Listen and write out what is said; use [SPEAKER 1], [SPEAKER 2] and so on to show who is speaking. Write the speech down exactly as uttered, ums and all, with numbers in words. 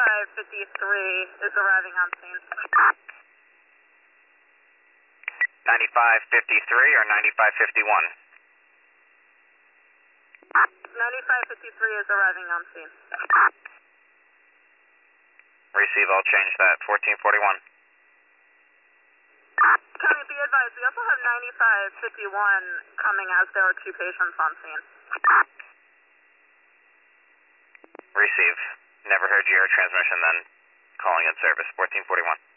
[SPEAKER 1] ninety-five fifty-three is arriving on scene.
[SPEAKER 2] ninety-five fifty-three or ninety-five fifty-one?
[SPEAKER 1] ninety-five fifty-three is arriving on scene.
[SPEAKER 2] Receive, I'll change that. fourteen forty-one.
[SPEAKER 1] County, be advised, we also have ninety-five fifty-one coming as there are two patients on scene.
[SPEAKER 2] Receive. Never heard your transmission then. Calling in service. fourteen forty-one.